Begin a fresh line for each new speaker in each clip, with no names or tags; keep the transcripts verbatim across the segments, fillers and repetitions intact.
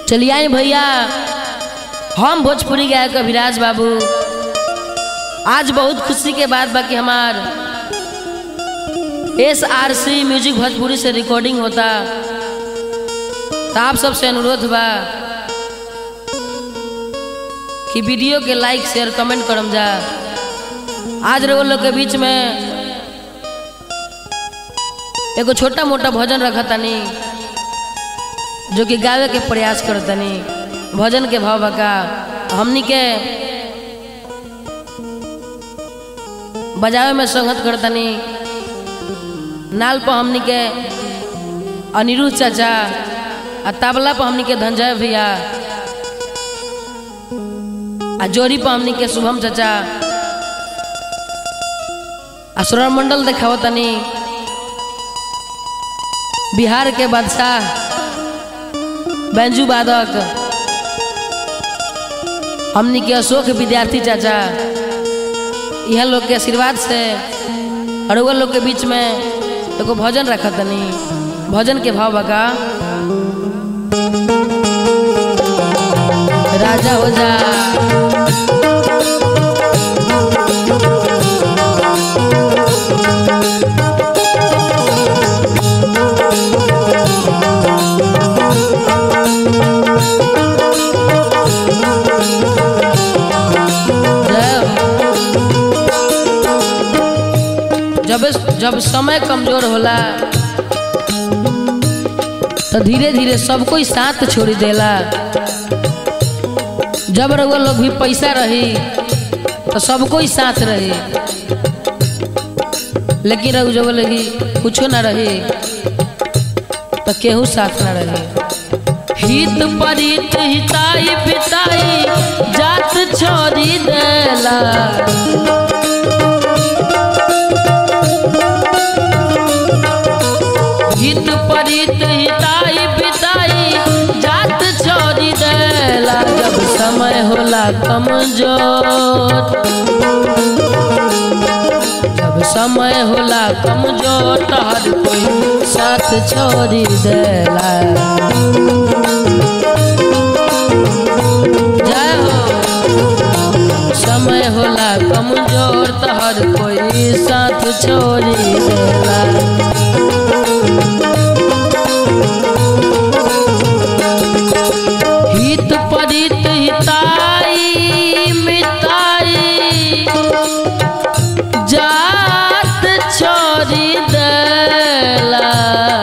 चलिए आए भैया, हम भोजपुरी गायक अभिराज बाबू। आज बहुत खुशी के बात बाकी हमार S R C music Bhojpuri से रिकॉर्डिंग होता। तो आप सबसे अनुरोध बा कि वीडियो के लाइक शेयर कमेंट करम जा। आज रहो लोग के बीच में एगो छोटा मोटा भजन रखा तनी जो कि गावे के प्रयास करतनी। भजन के भाव बका हमनी के बजावे में संगत करतनी। नाल पर हमनी के अनिरुद्ध चाचा आ तबला पर हमनी के धनजय भैया आ जोड़ी पर हमनी के शुभम चाचा आ स्वर मंडल देखावतनी। बिहार के बादशाह बैंजू वादक हमनी के अशोक विद्यार्थी चाचा, यह लोग के आशीर्वाद से और वो लोग के बीच में एगो भजन रखा तनी। भजन के भाव बका राजा हो जा जब जब समय कमजोर होला तो धीरे धीरे सब कोई साथ छोड़ी देला। जब रउआ लोग भी पैसा रही तो सब कोई साथ रही, लेकिन रउ जब लगी कुछो ना रही तो केहू साथ ना रही। हित परित हिताई पिताई जात छोड़ी देला। हित परित हिताई पिताई जात छोड़ी देला। जब समय होला कमजोर, जब समय होला कमजोर तो हर कोई साथ छोड़ी देला। जय हो। समय होला कमजोर तो हर कोई साथ छोड़ी देला। हित परित हिताई मिताई जात छोड़ी देला।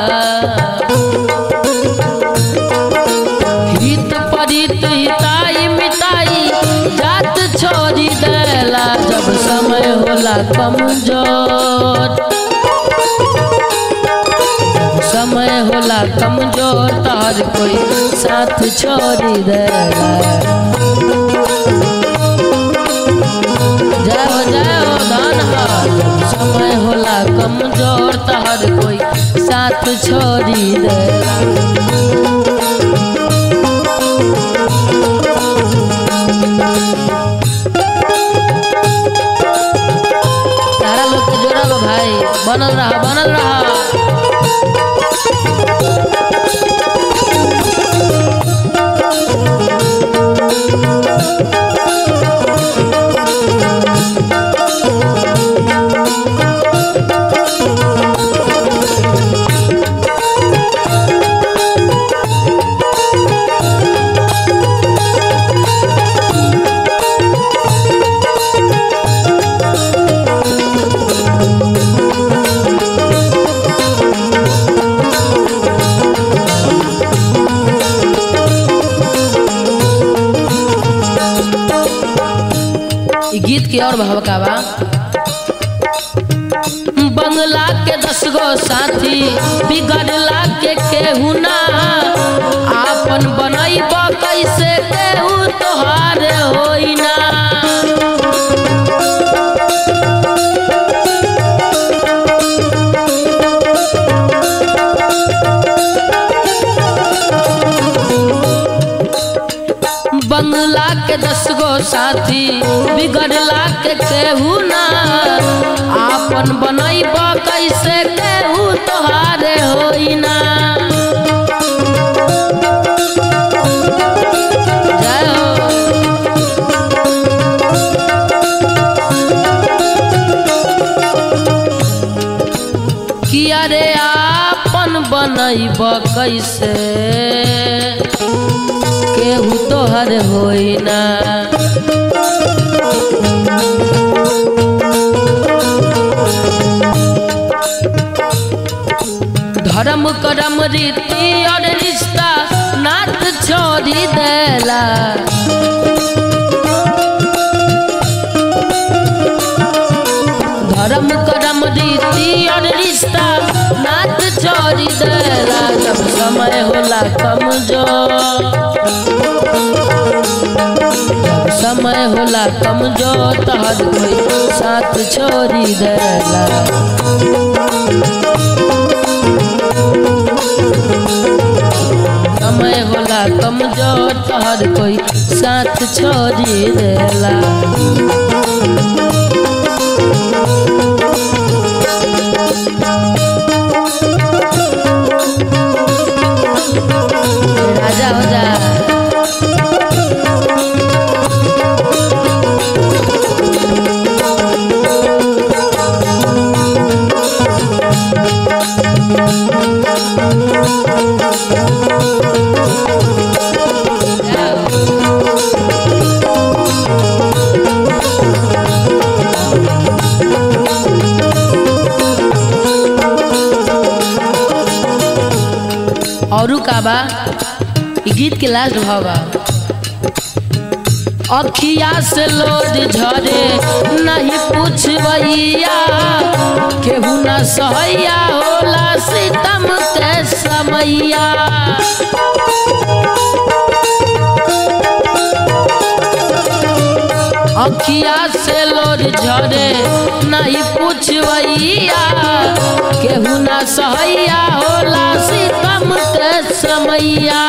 हित परित हिताई मिताई जात छोड़ी देला। जब समय होला कमजोर, समय होला कमजोर तो हर कोई साथ छोड़ी देला। जय हो जय हो धन हो। समय होला कमजोर तो हर कोई साथ छोड़ी देला। तारा लोग के जोड़ा लो भाई, बनल रहा बनल रहा। गीत की और भाव का बा। बंगला के दस गो साथी बिगड़ला के केहू ना आपन बनैब कैसे केहू तोहार होई ना। बंगला के दस गो साथी बिगड़ला के केहू ना आपन बनैब कैसे केहू तोहारे होई ना। मनैब कैसे केहू तोहर होई ना। धर्म करम रीति और रिश्ता नात छोड़ी देला। धर्म करम रीति और रिश्ता नात छोड़ी देला। जब समय होला कमजोर, जब समय होला कमजोर तो हर कोई साथ छोड़ी देला। समय होला कमजोर तो हर कोई साथ छोड़ी देला। राजा हो जा। औरू का बा गीत के लास्ट भावा। अखिया से लोड झरे नहीं पूछवैया केहू न सहैया होला सितम के समैया। अखिया से लोड झरे नहीं पूछवैया केहू न सहैया होला सितम के समैया।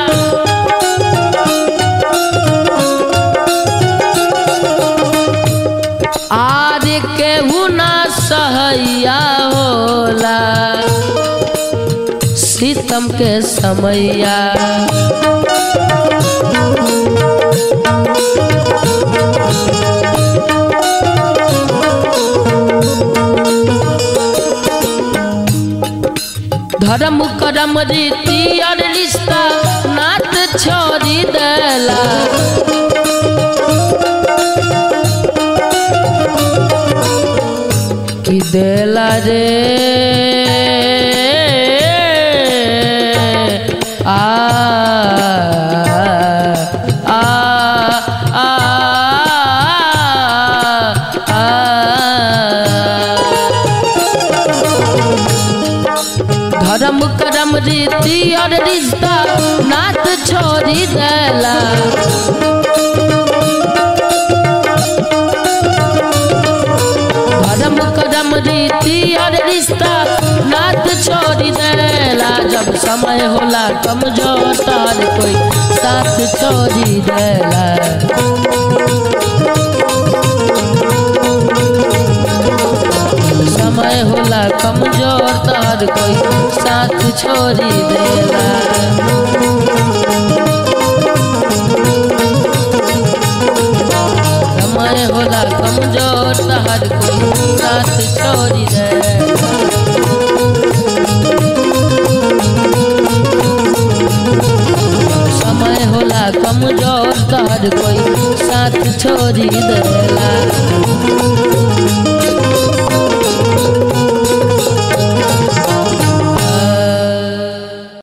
आर केहू न सहैया होला सितम के समैया। धर्म करम रीति और रिश्ता नात छोड़ी देला। कि देला रे आ आ आ आ धर्म करम रीति और रिश्ता नात छोड़ी देला। धर्म करम रीति और रिश्ता नात छोड़ी देला। जब समय होला कमजोर तार कोई साथ छोड़ी देला। समय होला कमजोर तार कोई साथ छोड़ी देला। समय होला कमजोर तार कोई साथ छोड़ी देला। समय होला कमजोर तार कोई साथ छोड़ी देला।